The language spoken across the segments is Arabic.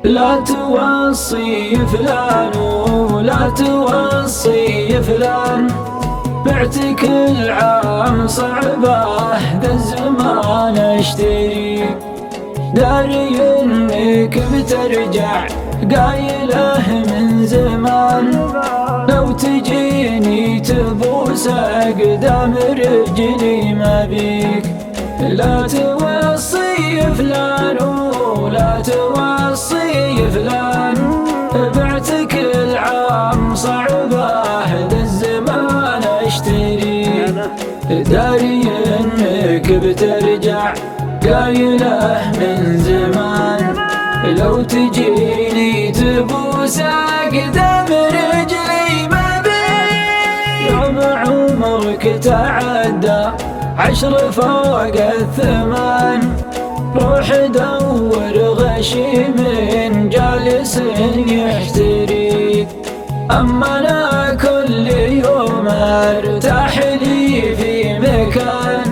لا توصي فلان ولا توصي فلان، بعت كل عام صعبة ذا الزمان اشتري، داري انك بترجع قايله من زمان، لو تجيني تبوس اقدام رجلي ما بيك. لا توصي فلان ولا توصي فلان، بعت كل عام صعبة ذا الزمان اشتري، داري انك بترجع قايله من زمان، لو تجيني تبوس اقدام رجلي ما بيك. يوم عمرك تعدى 10 فوق 8، روح دور غشيم جالس يحتريك، اما انا كل يوم ارتاح لي في مكان،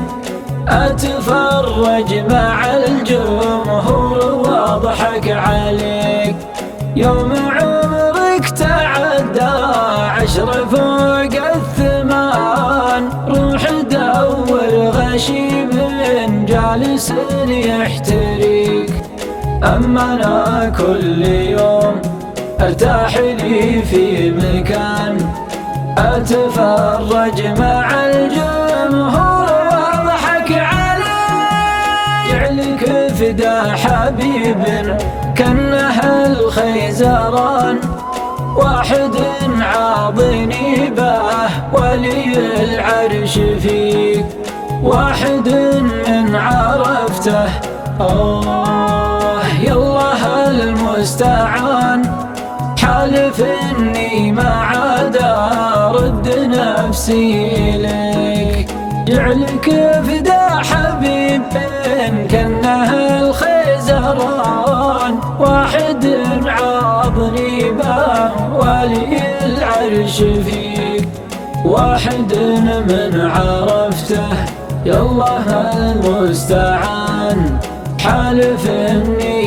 اتفرج مع الجمهور واضحك عليك. يوم عمرك تعدى 10 فوق 8، روح دور غشيم جالس يحتريك، اما انا كل يوم ارتاح لي في مكان، اتفرج مع الجمهور واضحك عليك. جعلك فدا حبيب كانه الخيزران، واحد عاضني به ولي العرش فيك، واحد من عرفته يالله المستعان، حالف اني ما عاد ارد نفسي اليك. جعلك فدا حبيب كانه الخيزران، واحد عاضني به ولي العرش فيك، واحد من عرفته يالله المستعان، حالف اني